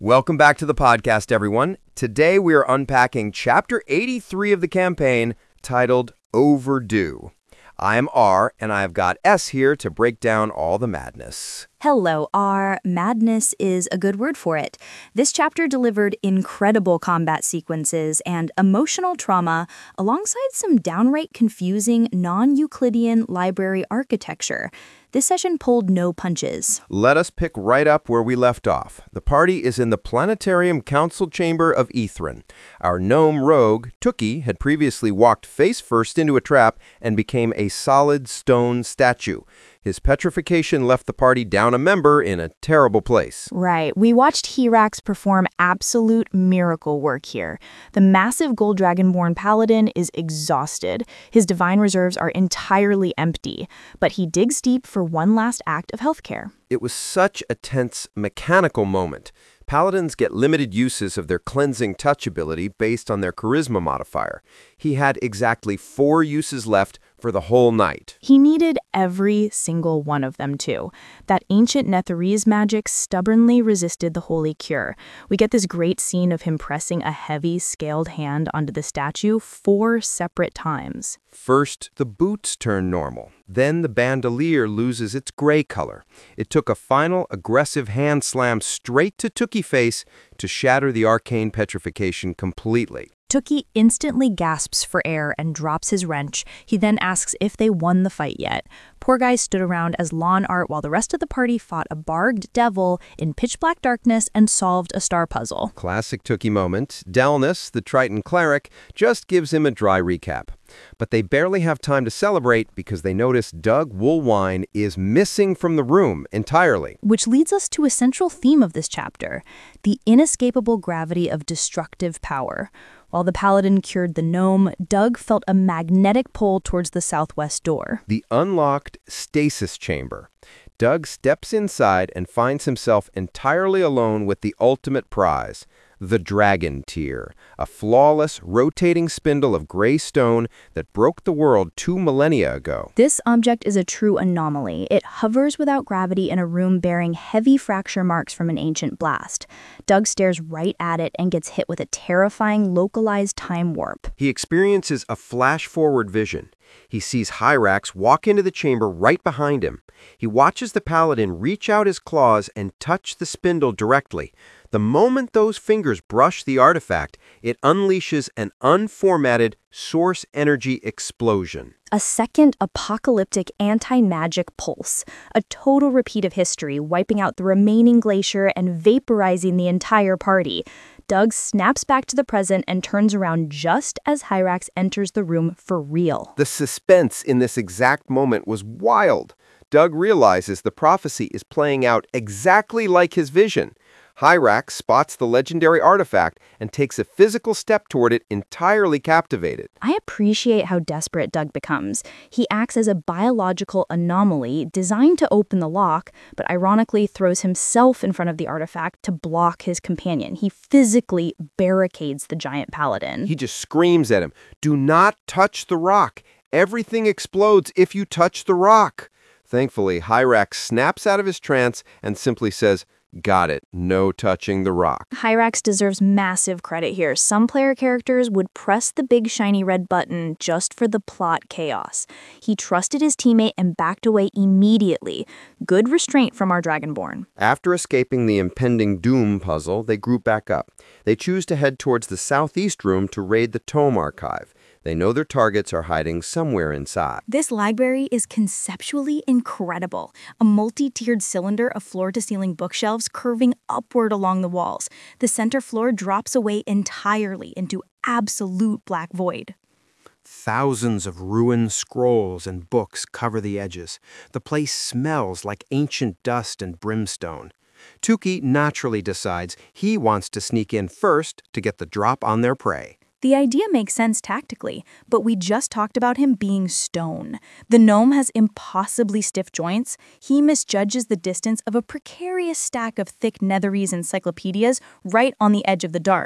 Welcome back to the podcast, everyone. Today we are unpacking Chapter 83 of the campaign, titled Overdue. I am R, and I have got S here to break down all the madness. Hello, R. Madness is a good word for it. This chapter delivered incredible combat sequences and emotional trauma alongside some downright confusing non-Euclidean library architecture. This session pulled no punches. Let us pick right up where we left off. The party is in the Planetarium Council Chamber of Ethrin. Our gnome rogue, Tookie, had previously walked face first into a trap and became a solid stone statue. His petrification left the party down a member in a terrible place. Right. We watched Hirax perform absolute miracle work here. The massive gold dragonborn paladin is exhausted. His divine reserves are entirely empty, but he digs deep for one last act of healthcare. It was such a tense, mechanical moment. Paladins get limited uses of their cleansing touch ability based on their charisma modifier. He had exactly 4 uses left for the whole night. He needed every single one of them, too. That ancient Netherese magic stubbornly resisted the holy cure. We get this great scene of him pressing a heavy, scaled hand onto the statue 4 separate times. First, the boots turn normal. Then the bandolier loses its gray color. It took a final, aggressive hand slam straight to Tookie face to shatter the arcane petrification completely. Tookie instantly gasps for air and drops his wrench. He then asks if they won the fight yet. Poor Guy stood around as lawn art while the rest of the party fought a barged devil in pitch-black darkness and solved a star puzzle. Classic Tookie moment. Delnus, the Triton cleric, just gives him a dry recap. But they barely have time to celebrate because they notice Doug Woolwine is missing from the room entirely. Which leads us to a central theme of this chapter, the inescapable gravity of destructive power. While the paladin cured the gnome, Doug felt a magnetic pull towards the southwest door. The unlocked stasis chamber. Doug steps inside and finds himself entirely alone with the ultimate prize, the Dragon Tear, a flawless, rotating spindle of gray stone that broke the world 2 millennia ago. This object is a true anomaly. It hovers without gravity in a room bearing heavy fracture marks from an ancient blast. Doug stares right at it and gets hit with a terrifying, localized time warp. He experiences a flash-forward vision. He sees Hirax walk into the chamber right behind him. He watches the paladin reach out his claws and touch the spindle directly. The moment those fingers brush the artifact, it unleashes an unformatted source energy explosion. A second apocalyptic anti-magic pulse, a total repeat of history, wiping out the remaining glacier and vaporizing the entire party. Doug snaps back to the present and turns around just as Hirax enters the room for real. The suspense in this exact moment was wild. Doug realizes the prophecy is playing out exactly like his vision. Hirax spots the legendary artifact and takes a physical step toward it, entirely captivated. I appreciate how desperate Doug becomes. He acts as a biological anomaly designed to open the lock, but ironically throws himself in front of the artifact to block his companion. He physically barricades the giant paladin. He just screams at him, "Do not touch the rock. Everything explodes if you touch the rock." Thankfully, Hirax snaps out of his trance and simply says, "Got it. No touching the rock." Hirax deserves massive credit here. Some player characters would press the big shiny red button just for the plot chaos. He trusted his teammate and backed away immediately. Good restraint from our Dragonborn. After escaping the impending doom puzzle, they group back up. They choose to head towards the southeast room to raid the Tome Archive. They know their targets are hiding somewhere inside. This library is conceptually incredible. A multi-tiered cylinder of floor-to-ceiling bookshelves curving upward along the walls. The center floor drops away entirely into absolute black void. Thousands of ruined scrolls and books cover the edges. The place smells like ancient dust and brimstone. Tookie naturally decides he wants to sneak in first to get the drop on their prey. The idea makes sense tactically, but we just talked about him being stone. The gnome has impossibly stiff joints. He misjudges the distance of a precarious stack of thick Netherese encyclopedias right on the edge of the dark.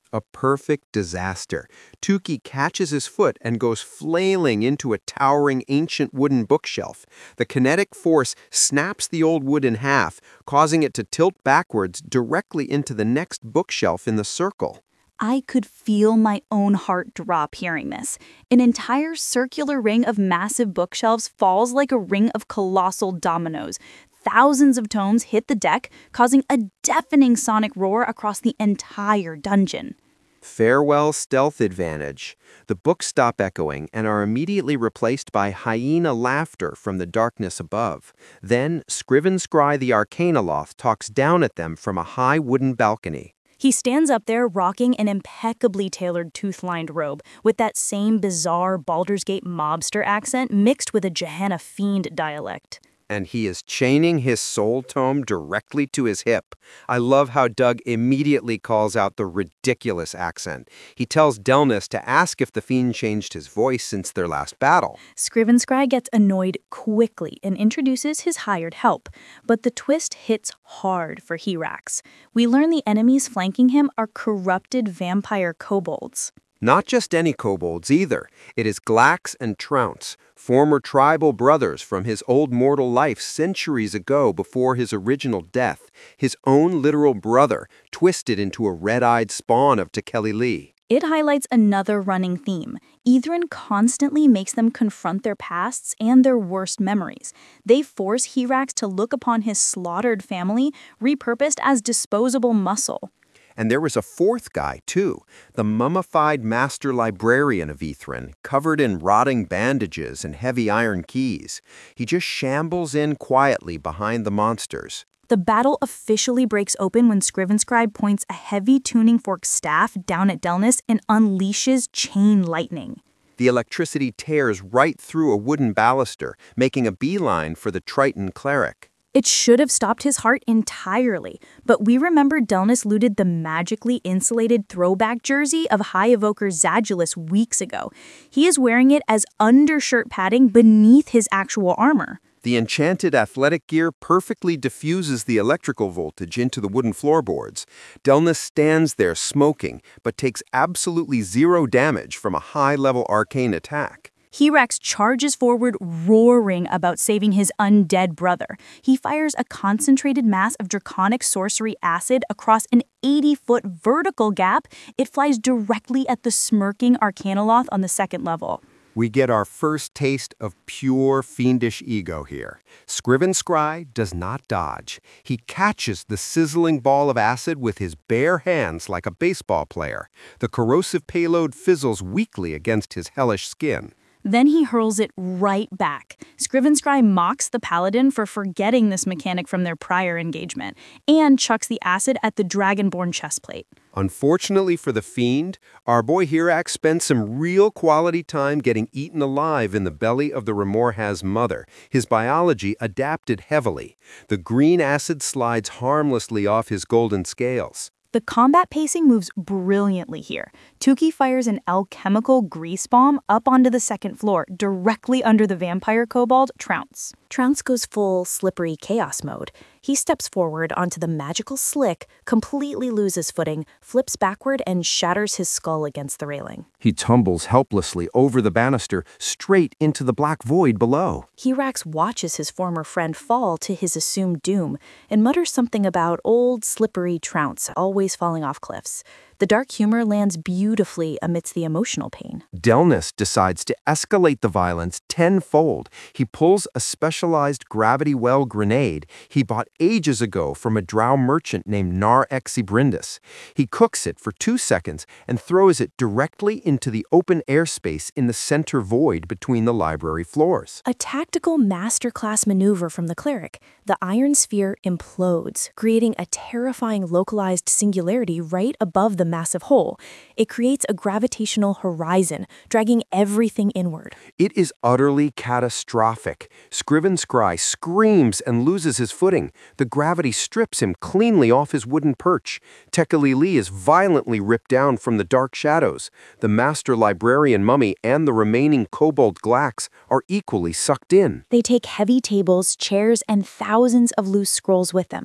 A perfect disaster. Tukey catches his foot and goes flailing into a towering ancient wooden bookshelf. The kinetic force snaps the old wood in half, causing it to tilt backwards directly into the next bookshelf in the circle. I could feel my own heart drop hearing this. An entire circular ring of massive bookshelves falls like a ring of colossal dominoes. Thousands of tomes hit the deck, causing a deafening sonic roar across the entire dungeon. Farewell stealth advantage. The books stop echoing and are immediately replaced by hyena laughter from the darkness above. Then, Scriven Scry the Arcanoloth talks down at them from a high wooden balcony. He stands up there rocking an impeccably tailored tooth-lined robe with that same bizarre Baldur's Gate mobster accent mixed with a Gehenna fiend dialect. And he is chaining his soul tome directly to his hip. I love how Doug immediately calls out the ridiculous accent. He tells Delnus to ask if the fiend changed his voice since their last battle. Scriven Scry gets annoyed quickly and introduces his hired help, but the twist hits hard for Hirax. We learn the enemies flanking him are corrupted vampire kobolds. Not just any kobolds either. It is Glax and Trounce, former tribal brothers from his old mortal life centuries ago before his original death, his own literal brother, twisted into a red-eyed spawn of Tekeli Lee. It highlights another running theme. Ithrin constantly makes them confront their pasts and their worst memories. They force Hirax to look upon his slaughtered family, repurposed as disposable muscle. And there was a fourth guy, too, the mummified master librarian of Ithrin, covered in rotting bandages and heavy iron keys. He just shambles in quietly behind the monsters. The battle officially breaks open when Scriven Scry points a heavy tuning fork staff down at Delnus and unleashes chain lightning. The electricity tears right through a wooden baluster, making a beeline for the Triton cleric. It should have stopped his heart entirely, but we remember Delnus looted the magically insulated throwback jersey of High Evoker Zadulus weeks ago. He is wearing it as undershirt padding beneath his actual armor. The enchanted athletic gear perfectly diffuses the electrical voltage into the wooden floorboards. Delnus stands there smoking, but takes absolutely zero damage from a high-level arcane attack. Hirax charges forward, roaring about saving his undead brother. He fires a concentrated mass of draconic sorcery acid across an 80-foot vertical gap. It flies directly at the smirking Arcanoloth on the second level. We get our first taste of pure fiendish ego here. Scriven Scry does not dodge. He catches the sizzling ball of acid with his bare hands like a baseball player. The corrosive payload fizzles weakly against his hellish skin. Then he hurls it right back. Scriven Scry mocks the paladin for forgetting this mechanic from their prior engagement, and chucks the acid at the dragonborn chestplate. Unfortunately for the fiend, our boy Hirax spent some real quality time getting eaten alive in the belly of the Remorhaz mother, his biology adapted heavily. The green acid slides harmlessly off his golden scales. The combat pacing moves brilliantly here. Tukey fires an alchemical grease bomb up onto the second floor, directly under the vampire kobold, Trounce. Trounce goes full slippery chaos mode. He steps forward onto the magical slick, completely loses footing, flips backward, and shatters his skull against the railing. He tumbles helplessly over the banister, straight into the black void below. Hirax watches his former friend fall to his assumed doom, and mutters something about old, slippery Trounce always falling off cliffs. The dark humor lands beautifully amidst the emotional pain. Delnus decides to escalate the violence tenfold. He pulls a specialized gravity well grenade he bought ages ago from a drow merchant named Nar Exibrindis. He cooks it for 2 seconds and throws it directly into the open airspace in the center void between the library floors. A tactical masterclass maneuver from the cleric. The iron sphere implodes, creating a terrifying localized singularity right above the massive hole. It creates a gravitational horizon, dragging everything inward. It is utterly catastrophic. Scriven Scry screams and loses his footing. The gravity strips him cleanly off his wooden perch. Tekeli Lee is violently ripped down from the dark shadows. The master librarian mummy and the remaining kobold Glax are equally sucked in. They take heavy tables, chairs, and thousands of loose scrolls with them.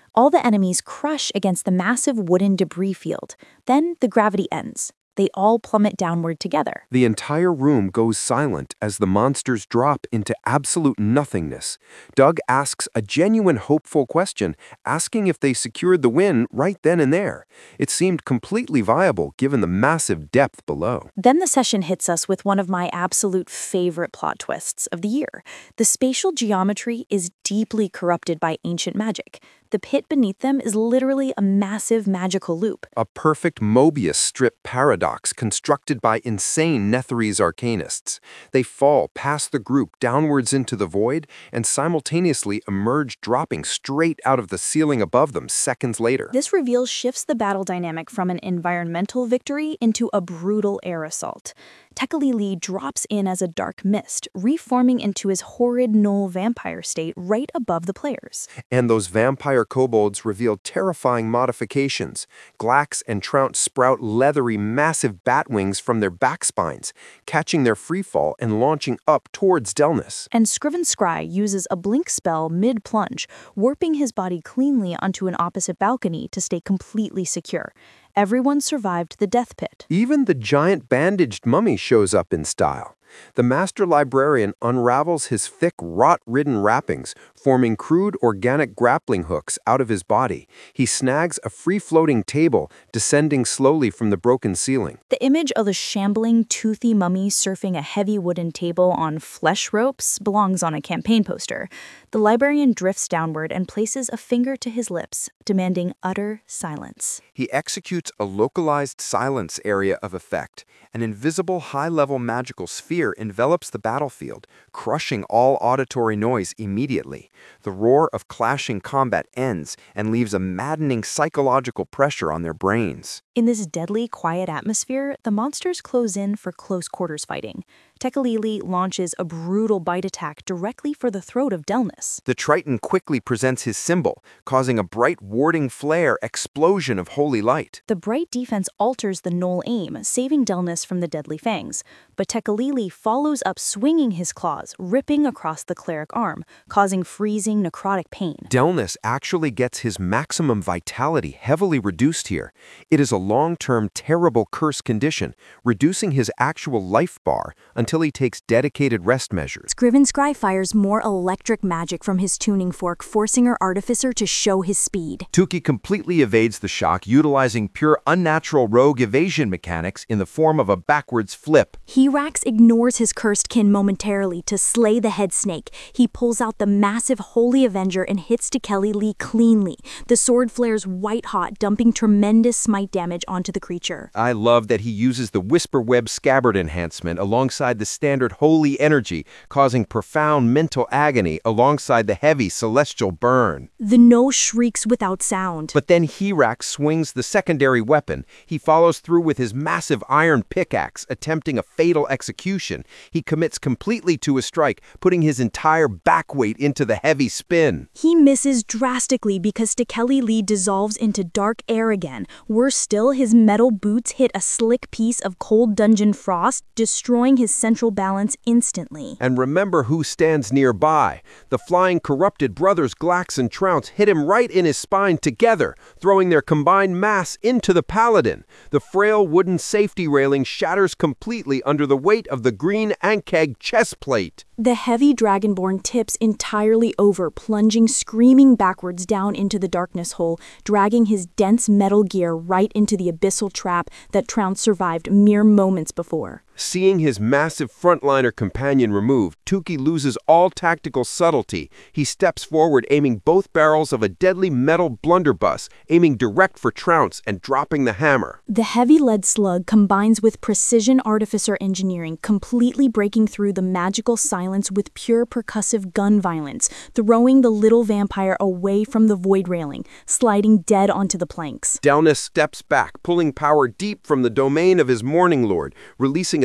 All the enemies crush against the massive wooden debris field. Then the gravity ends. They all plummet downward together. The entire room goes silent as the monsters drop into absolute nothingness. Doug asks a genuine hopeful question, asking if they secured the win right then and there. It seemed completely viable given the massive depth below. Then the session hits us with one of my absolute favorite plot twists of the year. The spatial geometry is deeply corrupted by ancient magic. The pit beneath them is literally a massive magical loop. A perfect Mobius strip paradox constructed by insane Netherese arcanists. They fall past the group downwards into the void and simultaneously emerge dropping straight out of the ceiling above them seconds later. This reveal shifts the battle dynamic from an environmental victory into a brutal air assault. Tekeli drops in as a dark mist, reforming into his horrid gnoll vampire state right above the players. And those vampire kobolds reveal terrifying modifications. Glax and Trounce sprout leathery, massive bat wings from their back spines, catching their freefall and launching up towards Delnus. And Scriven Scry uses a blink spell mid-plunge, warping his body cleanly onto an opposite balcony to stay completely secure. Everyone survived the death pit. Even the giant bandaged mummy shows up in style. The master librarian unravels his thick, rot-ridden wrappings, forming crude organic grappling hooks out of his body. He snags a free-floating table, descending slowly from the broken ceiling. The image of the shambling, toothy mummy surfing a heavy wooden table on flesh ropes belongs on a campaign poster. The librarian drifts downward and places a finger to his lips, demanding utter silence. He executes a localized silence area of effect. An invisible high-level magical sphere envelops the battlefield, crushing all auditory noise immediately. The roar of clashing combat ends and leaves a maddening psychological pressure on their brains. In this deadly, quiet atmosphere, the monsters close in for close quarters fighting. Tekeli launches a brutal bite attack directly for the throat of Delnus. The Triton quickly presents his symbol, causing a bright warding flare explosion of holy light. The bright defense alters the gnoll aim, saving Delnus from the deadly fangs. But Tekeli follows up swinging his claws, ripping across the cleric arm, causing freezing necrotic pain. Delnus actually gets his maximum vitality heavily reduced here. It is a long-term terrible curse condition, reducing his actual life bar until he takes dedicated rest measures. Scriven Scry fires more electric magic from his tuning fork, forcing her artificer to show his speed. Tukey completely evades the shock, utilizing pure unnatural rogue evasion mechanics in the form of a backwards flip. Hirax ignores his cursed kin momentarily to slay the head snake. He pulls out the massive Holy Avenger and hits Tekeli cleanly. The sword flares white-hot, dumping tremendous smite damage onto the creature. I love that he uses the Whisper Web Scabbard enhancement alongside the standard holy energy, causing profound mental agony alongside the heavy celestial burn. The gnoll shrieks without sound. But then Hirax swings the secondary weapon. He follows through with his massive iron pickaxe, attempting a fatal execution. He commits completely to a strike, putting his entire back weight into the heavy spin. He misses drastically because Tekeli dissolves into dark air again. Worse still, his metal boots hit a slick piece of cold dungeon frost, destroying his central balance instantly. And remember who stands nearby. The flying corrupted brothers Glax and Trounce hit him right in his spine together, throwing their combined mass into the paladin. The frail wooden safety railing shatters completely under the weight of the green Ankeg chest plate. The heavy dragonborn tips entirely over, plunging screaming backwards down into the darkness hole, dragging his dense metal gear right into the abyssal trap that Trounce survived mere moments before. Seeing his massive frontliner companion removed, Tukey loses all tactical subtlety. He steps forward, aiming both barrels of a deadly metal blunderbuss, aiming direct for Trounce and dropping the hammer. The heavy lead slug combines with precision artificer engineering, completely breaking through the magical silence with pure percussive gun violence, throwing the little vampire away from the void railing, sliding dead onto the planks. Delnus steps back, pulling power deep from the domain of his Morning Lord, releasing a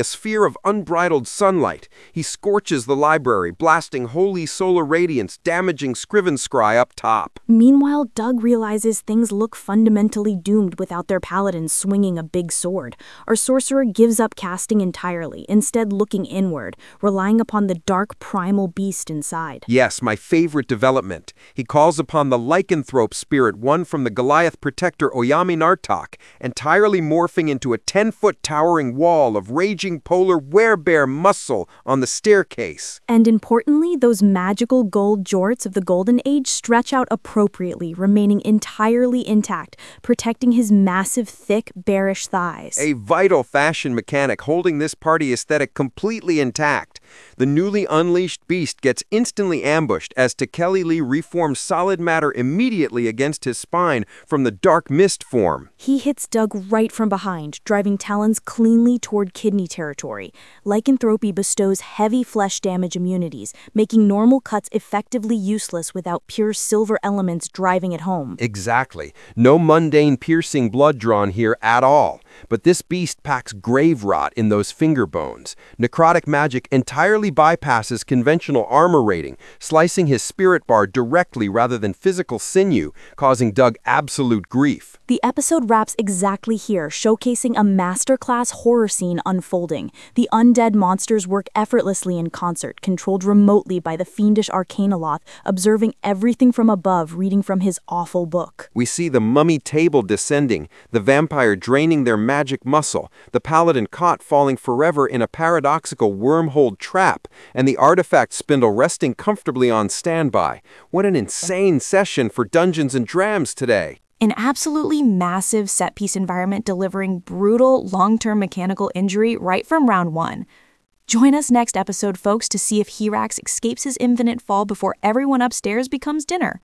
sphere of unbridled sunlight. He scorches the library, blasting holy solar radiance, damaging Scrivenscry up top. Meanwhile, Doug realizes things look fundamentally doomed without their paladin swinging a big sword. Our sorcerer gives up casting entirely, instead looking inward, relying upon the dark primal beast inside. Yes, my favorite development. He calls upon the lycanthrope spirit won from the Goliath protector Oyami Nartok, entirely morphing into a 10-foot towering wall of raging polar werebear muscle on the staircase. And importantly, those magical gold jorts of the Golden Age stretch out appropriately, remaining entirely intact, protecting his massive, thick, bearish thighs. A vital fashion mechanic holding this party aesthetic completely intact. The newly unleashed beast gets instantly ambushed as Tekeli Lee reforms solid matter immediately against his spine from the dark mist form. He hits Doug right from behind, driving talons cleanly toward kidney territory. Lycanthropy bestows heavy flesh damage immunities, making normal cuts effectively useless without pure silver elements driving it home. Exactly. No mundane piercing blood drawn here at all. But this beast packs grave rot in those finger bones. Necrotic magic entirely bypasses conventional armor rating, slicing his spirit bar directly rather than physical sinew, causing Doug absolute grief. The episode wraps exactly here, showcasing a masterclass horror scene unfolding. The undead monsters work effortlessly in concert, controlled remotely by the fiendish Arcanoloth, observing everything from above, reading from his awful book. We see the mummy table descending, the vampire draining their magic muscle, the paladin caught falling forever in a paradoxical wormhole trap, and the artifact spindle resting comfortably on standby. What an insane session for Dungeons & Drams today! An absolutely massive set-piece environment delivering brutal, long-term mechanical injury right from round one. Join us next episode, folks, to see if Hirax escapes his infinite fall before everyone upstairs becomes dinner.